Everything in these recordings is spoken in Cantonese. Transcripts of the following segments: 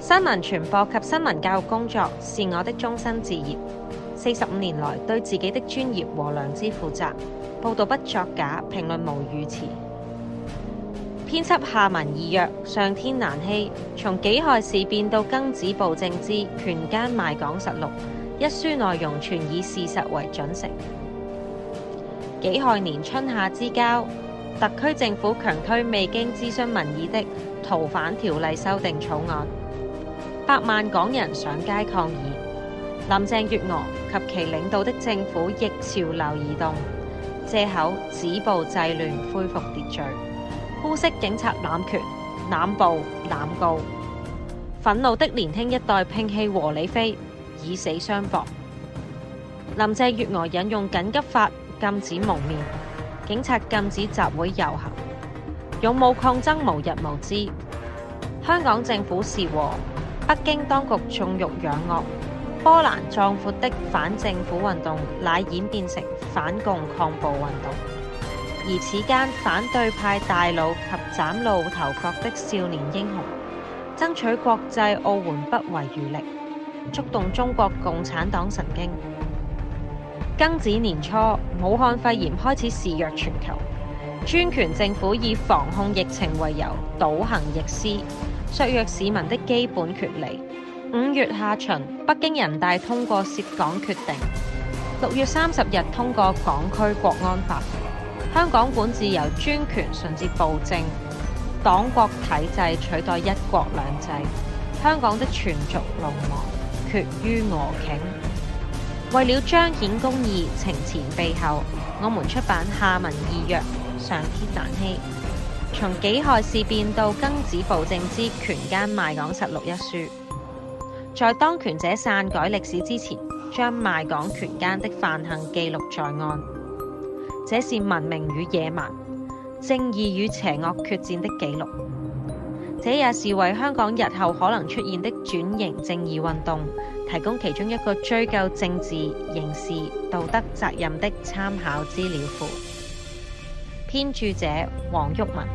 新聞傳播及新聞教育工作是我的終身志業。45年來，對自己的專業和良知負責，報導不作假，評論無語詞。編輯下文意約，上天難欺。從己亥事變到庚子暴政之權奸賣港實錄，一書內容全以事實為準繩。己亥年春夏之交，特區政府強推未經諮詢民意的逃犯條例修訂草案，百萬港人上街抗議。林鄭月娥及其領導的政府逆潮流而動，借口止暴制亂恢復秩序，污衊警察濫權、濫暴、濫告。憤怒的年輕一代摒棄和理非，以死相搏。林鄭月娥引用緊急法禁止蒙面，警察禁止集會遊行，勇武抗爭無日無之。香港政府是和，北京當局縱欲養惡。波瀾壯闊的反政府運動乃演變成反共抗暴運動，而此間反對派大佬及嶄露頭角的少年英雄，爭取國際奧援不遺餘力，觸動中國共產黨神經。庚子年初，武漢肺炎開始肆虐全球，專權政府以防控疫情為由，倒行逆施，削弱市民的基本權利。5月下旬，北京人大通過涉港決定；6月30日通過港區國安法。香港管治由專權順至暴政，黨國體制取代一國兩制。香港的全族龍亡，決於俄頃。為了彰顯公義，情前備後，我們出版下文意約，上天難欺。從己亥事變到庚子暴政之權奸賣港實錄一書。在當權者篡改歷史之前，將賣港權奸的犯行記錄在案，這是文明與野蠻、正義與邪惡決戰的記錄。這也是為香港日後可能出現的轉型正義運動提供其中一個追究政治、刑事、道德責任的參考資料庫。編著者黃毓民。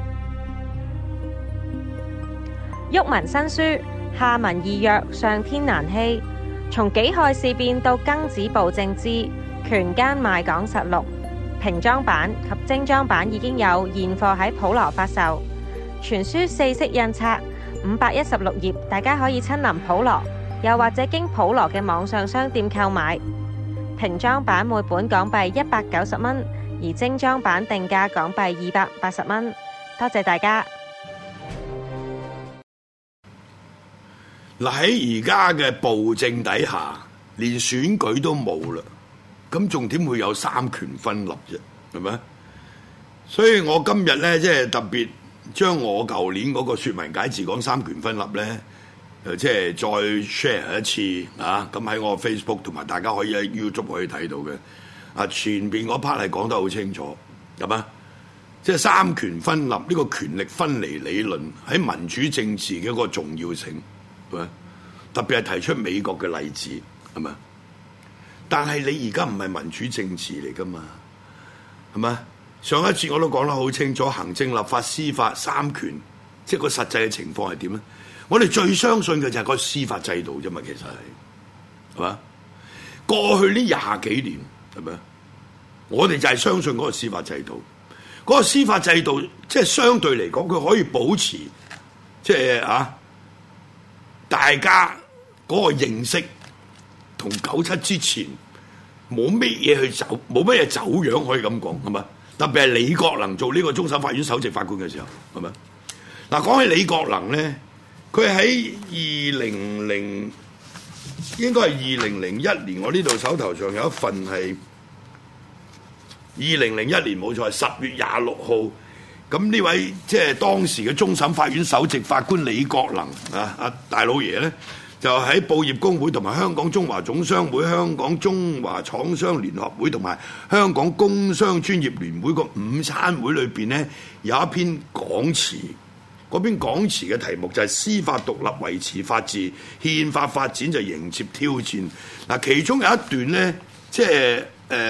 毓民新書。下文意約，上天難欺。從己亥事變到庚子暴政之權奸賣港實錄，平裝版及精裝版已經有現貨喺普羅發售。全書4色印刷，516頁，大家可以親臨普羅，又或者經普羅嘅網上商店購買。平裝版每本港幣190蚊，而精裝版定價港幣280蚊。多謝大家。 嗱，喺而家嘅暴政底下，連選舉都冇啦，咁仲點會有三權分立啫？係咪？所以我今日咧，即係特別將我舊年嗰個說文解字講三權分立咧，即係再 share 一次啊！咁喺我 Facebook 同埋大家可以喺 YouTube 可以睇到嘅。啊，前邊嗰 part 係講得好清楚，係嘛？即係三權分立呢個權力分離理論喺民主政治嘅一個重要性。特別係提出美國嘅例子，係咪？但係你而家唔係民主政治嚟噶嘛，係咪？上一節我都講得好清楚，行政、立法、司法三權，即係個實際嘅情況係點咧？我哋最相信嘅就係個司法制度啫嘛，其實係嘛？過去呢20幾年係咪？我哋就係相信嗰個司法制度，嗰個司法制度即係相對嚟講，佢可以保持即係大家嗰個認識同97之前冇乜嘢去走，冇乜嘢走樣可以咁講，係咪？特別係李國能做呢個終審法院首席法官嘅時候，係咪？嗱，講起李國能咧，佢喺應該係2001年，我呢度手頭上有一份係2001年冇錯，係10月26號。咁呢位即係當時嘅終審法院首席法官李國能啊，大老爺咧，就喺報業公會同埋香港中華總商會、香港中華廠商聯合會同埋香港工商專業聯會個午餐會裏邊咧，有一篇講詞。嗰篇講詞嘅題目就係司法獨立維持法治，憲法發展就迎接挑戰。嗱，其中有一段咧，即係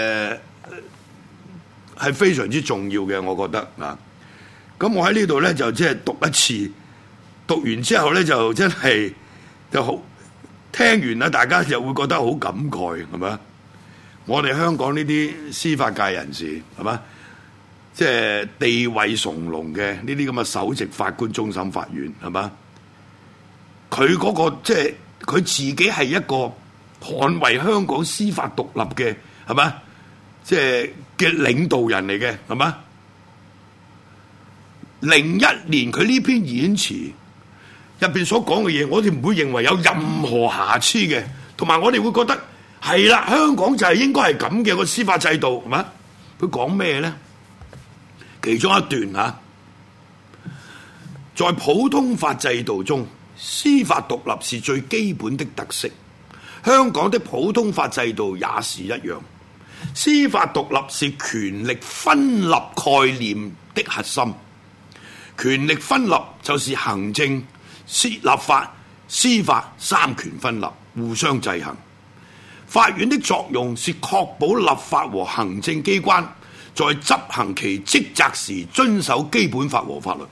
係非常之重要嘅，我覺得啊。咁我喺呢度咧就即係讀一次，讀完之後咧就真係就好聽完啦，大家就會覺得好感慨，係咪？我哋香港呢啲司法界人士，係嘛？即係地位崇隆嘅呢啲咁嘅首席法官終審法院，係嘛？佢嗰個即係佢自己係一個捍衛香港司法獨立嘅，係嘛？即係嘅領導人嚟嘅，係嘛？01年佢呢篇演詞入邊所講嘅嘢，我哋唔會認為有任何瑕疵嘅，同埋我哋會覺得係啦，香港就係應該係咁嘅個司法制度，係嘛？佢講咩咧？其中一段嚇，在普通法制度中，司法獨立是最基本的特色。香港的普通法制度也是一樣。司法獨立是權力分立概念的核心。權力分立就是行政、立法、司法三權分立，互相制衡。法院的作用是確保立法和行政機關在執行其職責時遵守基本法和法律。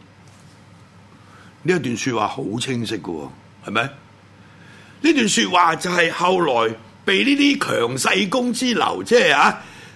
呢一段說話好清晰嘅，係咪？呢段說話就係後來被呢啲強勢公之流，即係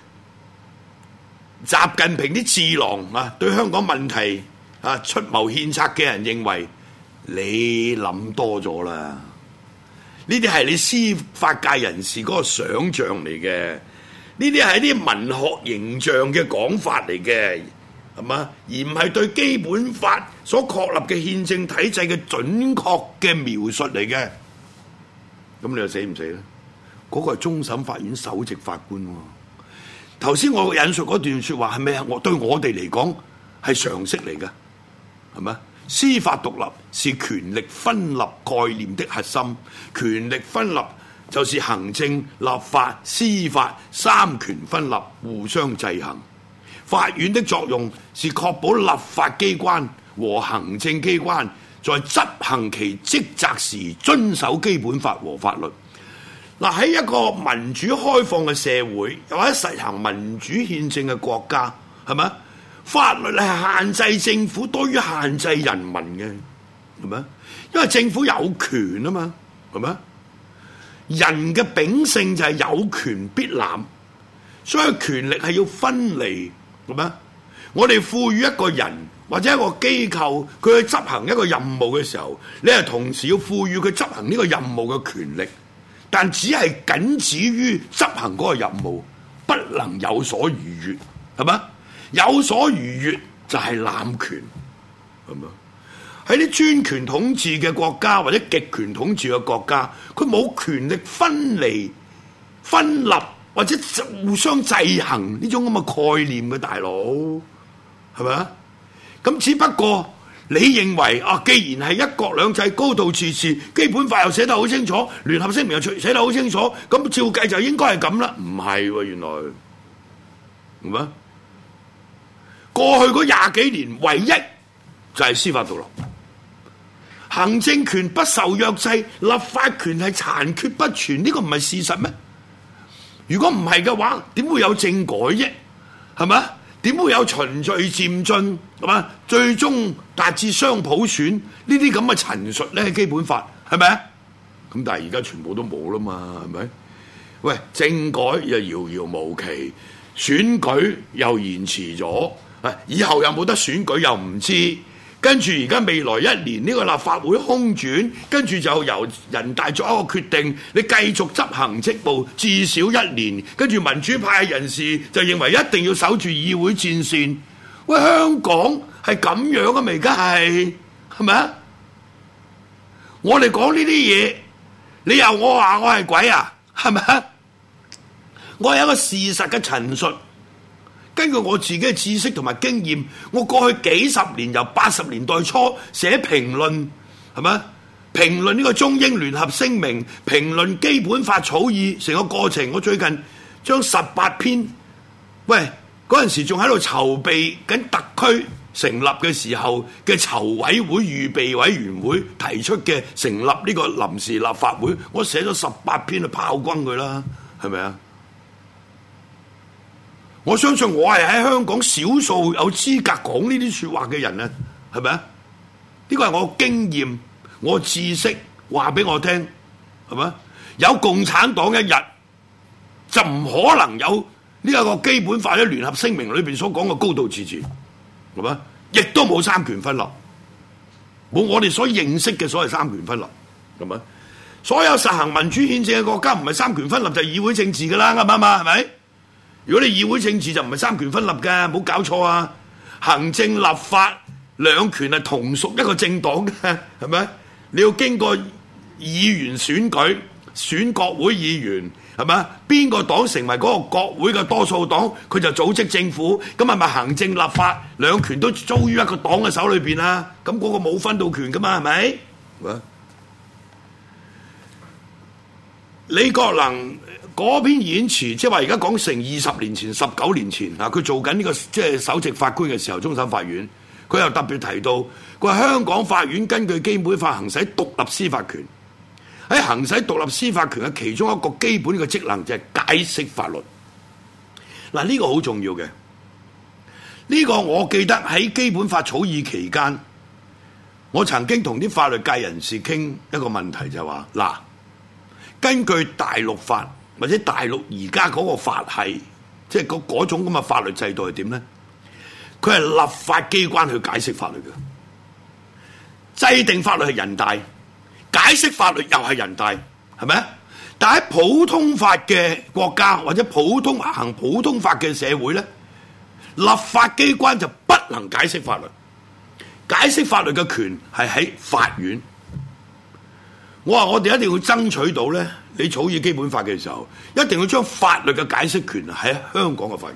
習近平啲智囊對香港問題出謀獻策嘅人認為你諗多咗啦。呢啲係你司法界人士嗰個想像嚟嘅，呢啲係啲文學形象嘅講法嚟嘅，係嘛？而唔係對基本法所確立嘅憲政體制嘅準確嘅描述嚟嘅。咁你又死唔死咧？嗰個係終審法院首席法官喎。頭先我引述嗰段説話係咪對我哋嚟講係常識嚟嘅？係咪？司法獨立是權力分立概念的核心，權力分立就是行政、立法、司法三權分立，互相制衡。法院的作用是確保立法機關和行政機關在執行其職責時遵守基本法和法律。嗱，喺一個民主開放嘅社會，又或者實行民主憲政嘅國家，係咪？法律係限制政府多於限制人民嘅，係咪？因為政府有權啊嘛，係咪？人嘅秉性就係有權必濫，所以權力係要分離，係咪？我哋賦予一個人或者一個機構，佢去執行一個任務嘅時候，你係同時要賦予佢執行呢個任務嘅權力，但只係僅止於執行嗰個任務，不能有所逾越，係咪？有所逾越就係濫權，係咪？喺啲專權統治嘅國家或者極權統治嘅國家，佢冇權力分離、分立或者互相制衡呢種咁嘅概念嘅，大佬，係咪啊？咁只不過你認為既然係一國兩制、高度自治，基本法又寫得好清楚，聯合聲明又寫得好清楚，咁照計就應該係咁啦。唔係喎，原來係咪？過去嗰20幾年，唯一就係司法獨立，行政權不受約制，立法權係殘缺不全，呢個唔係事實咩？如果唔係嘅話，點會有政改啫？係咪？點會有循序漸進？係嘛？最終達至雙普選呢啲咁嘅陳述咧？基本法係咪？咁但係而家全部都冇啦嘛，係咪？喂，政改又遙遙無期，選舉又延遲咗。以後有冇得選舉又唔知，跟住而家未來1年呢個立法會空轉，跟住就由人大作一個決定，你繼續執行職務至少1年，跟住民主派人士就認為一定要守住議會戰線。喂，香港係咁樣啊？咪而家係咪啊？我哋講呢啲嘢，你又我話我係鬼啊？係咪啊？我係一個事實嘅陳述。根據我自己嘅知識同埋經驗，我過去幾十年由80年代初寫評論，係咪？評論呢個中英聯合聲明，評論基本法草擬成個過程。我最近將18篇，喂，嗰陣時仲喺度籌備緊特區成立嘅時候嘅籌委會預備委員會提出嘅成立呢個臨時立法會，我寫咗18篇去炮轟佢啦，係咪啊？我相信我係喺香港少數有資格講呢啲說話嘅人啊，係咪啊？呢個係我經驗、我知識話俾我聽，係咪？有共產黨一日，就唔可能有呢一個基本法咧聯合聲明裏邊所講嘅高度自治，係咪？亦都冇三權分立，冇我哋所認識嘅所謂三權分立，係咪？所有實行民主憲政嘅國家唔係三權分立就係議會政治㗎啦，啱唔啱啊？係咪？如果你議會政治就唔係三權分立嘅，冇搞錯啊！行政立法兩權係同屬一個政黨嘅，係咪？你要經過議員選舉，選國會議員，係咪？邊個黨成為嗰個國會嘅多數黨，佢就組織政府，咁係咪行政立法兩權都遭於一個黨嘅手裏邊啊？咁嗰個冇分到權噶嘛，係咪？李國能嗰篇演辭，即係話而家講成20年前、19年前啊，佢做緊呢個即係首席法官嘅時候，終審法院，佢又特別提到，佢話香港法院根據基本法行使獨立司法權，喺行使獨立司法權嘅其中一個基本嘅職能就係解釋法律。嗱，呢個好重要嘅，呢個我記得喺基本法草擬期間，我曾經同啲法律界人士傾一個問題，就係話嗱。根據大陸法或者大陸而家嗰個法系，即係嗰種咁嘅法律制度係點咧？佢係立法機關去解釋法律嘅，制定法律係人大，解釋法律又係人大，係咪？但喺普通法嘅國家或者行普通法嘅社會咧，立法機關就不能解釋法律，解釋法律嘅權係喺法院。我話我哋一定要爭取到咧，你草擬基本法嘅時候，一定要將法律嘅解釋權喺香港嘅法院。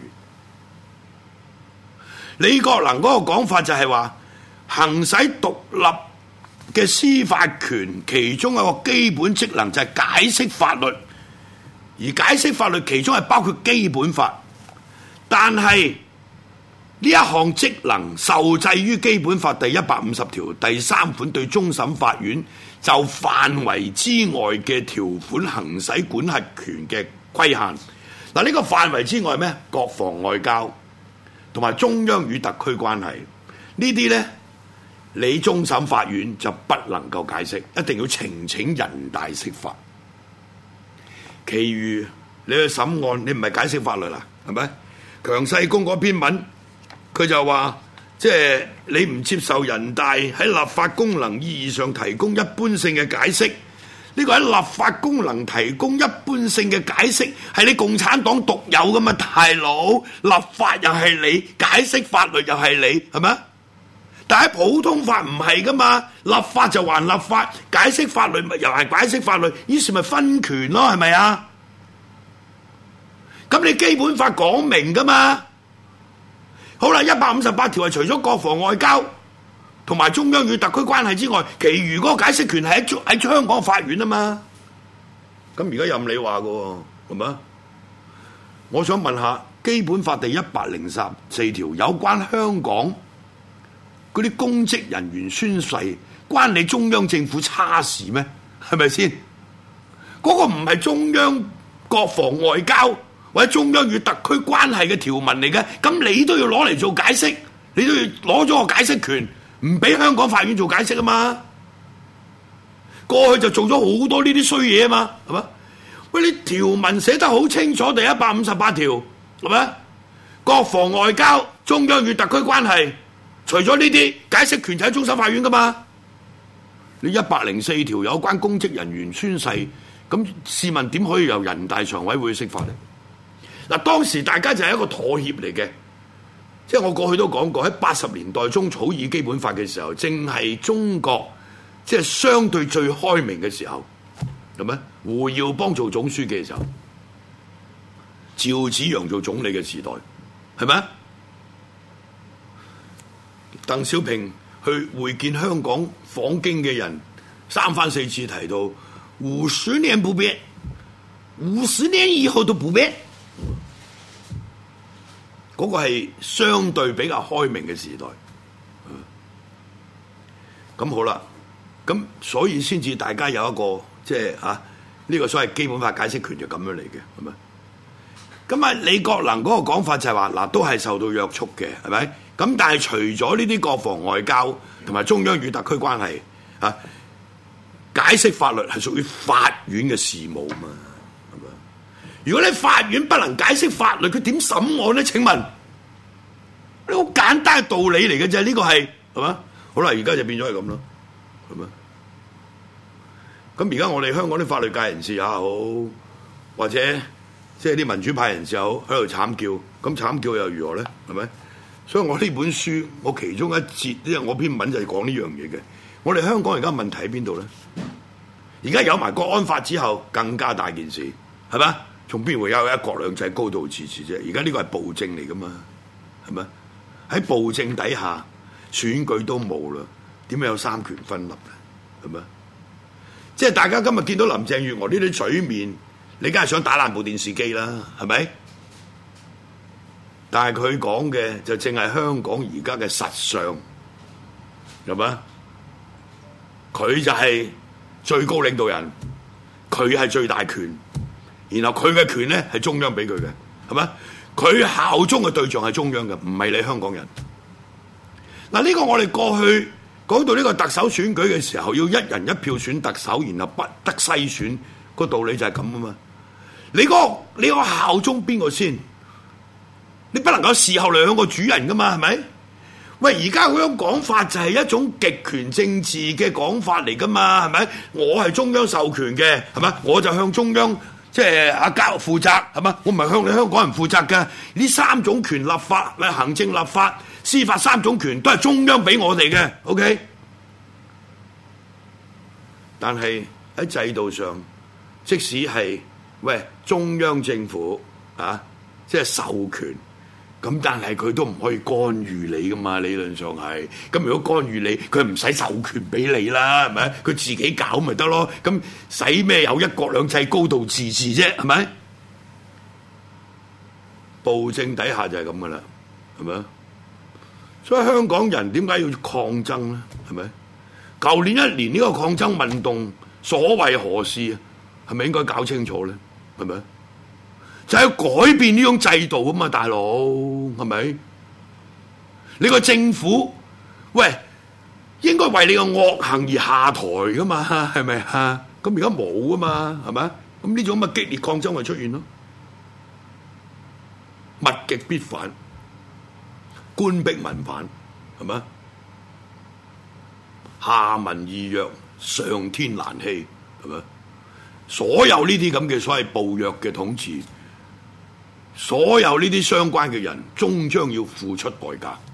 李國能嗰個講法就係話，行使獨立嘅司法權，其中一個基本職能就係解釋法律，而解釋法律其中係包括基本法，但係呢一項職能受制於基本法第150條第3款對終審法院就範圍之外嘅條款行使管轄權嘅規限。嗱，呢個範圍之外咩？國防外交同埋中央與特區關係呢啲呢，你終審法院就不能夠解釋，一定要呈請人大釋法。其餘你去審案，你唔係解釋法律啦，係咪？強世功嗰篇文，佢就話，即係你唔接受人大喺立法功能意義上提供一般性嘅解釋，呢個喺立法功能提供一般性嘅解釋係你共產黨獨有噶嘛，大佬，立法又係你，解釋法律又係你，係咪？但係普通法唔係噶嘛，立法就還立法，解釋法律又係解釋法律，於是咪分權咯，係咪啊？咁你基本法講明噶嘛？好啦，158條係除咗國防外交同埋中央與特區關係之外，其餘嗰個解釋權係喺香港法院啊嘛。咁而家任你話嘅喎，係咪？我想問下，基本法第104條有關香港嗰啲公職人員宣誓，關你中央政府差事咩？係咪先？嗰個唔係中央國防外交或者中央與特區關係嘅條文嚟嘅，咁你都要攞嚟做解釋，你都要攞咗個解釋權，唔俾香港法院做解釋啊嘛。過去就做咗好多呢啲衰嘢啊嘛，係嘛？喂，你條文寫得好清楚，第158條係咪？國防外交、中央與特區關係，除咗呢啲解釋權就喺終審法院噶嘛。你104條有關公職人員宣誓，咁試問點可以由人大常委會釋法呢？嗱，當時大家就係一個妥協嚟嘅，即係我過去都講過，喺80年代中草擬基本法嘅時候，正係中國即係相對最開明嘅時候，係咪？胡耀邦做總書記嘅時候，趙紫陽做總理嘅時代，係咪？鄧小平去會見香港訪京嘅人，3番4次提到50年不變，50年以後都不變。嗰個係相對比較開明嘅時代，咁好啦，咁所以先至大家有一個即係呢個所謂基本法解釋權就咁樣嚟嘅，係咪？咁李國能嗰個講法就係話嗱，都係受到約束嘅，係咪？咁但係除咗呢啲國防外交同埋中央與特區關係解釋法律係屬於法院嘅事務嘛，係咪？如果你法院不能解釋法律，佢點審案咧？請問，呢好簡單嘅道理嚟嘅啫，呢個係嘛？好啦，而家就變咗係咁咯，係咪？咁而家我哋香港啲法律界人士也好，或者即係啲民主派人士又好，喺度慘叫，咁慘叫又如何咧？係咪？所以我呢本書，我其中一節，因為我篇文就係講呢樣嘢嘅。我哋香港而家問題喺邊度咧？而家有埋國安法之後，更加大件事，係咪？從邊會有一國兩制、高度自治啫？而家呢個係暴政嚟噶嘛，係咪？喺暴政底下，選舉都冇啦，點樣有三權分立咧？係咪？即係大家今日見到林鄭月娥呢啲嘴面，你梗係想打爛部電視機啦，係咪？但係佢講嘅就正係香港而家嘅實相，係咪？佢就係最高領導人，佢係最大權，然後佢嘅權咧係中央俾佢嘅，係咪？佢效忠嘅對象係中央嘅，唔係你香港人。嗱，呢個我哋過去講到呢個特首選舉嘅時候，要一人一票選特首，然後不得篩選，個道理就係咁啊嘛。你個效忠邊個先？你不能夠事後兩個主人噶嘛，係咪？喂，而家嗰種講法就係一種極權政治嘅講法嚟噶嘛，係咪？我係中央授權嘅，係咪？我就向中央即係交負責，係嘛？我唔係向你香港人負責嘅。呢三種權，立法、行政、立法、司法三種權都係中央俾我哋嘅 ，OK？ 但係喺制度上，即使係中央政府即係授權。咁但係佢都唔可以干預你噶嘛，理論上係。咁如果干預你，佢唔使授權俾你啦，係咪？佢自己搞咪得咯。咁使咩有一國兩制、高度自治啫？係咪？暴政底下就係咁噶啦，係咪？所以香港人點解要抗爭咧？係咪？舊年一年呢個抗爭運動所謂何事啊？係咪應該搞清楚咧？係咪？就係要改變呢種制度啊嘛，大佬，係咪？你個政府應該為你個惡行而下台噶嘛，係咪啊？咁而家冇啊嘛，係咪？咁呢種咁嘅激烈抗爭咪出現咯？物極必反，官逼民反，係咪？下民易虐，上天難欺，係咪？所有呢啲咁嘅所謂暴虐嘅統治，所有呢啲相關嘅人，終將要付出代價。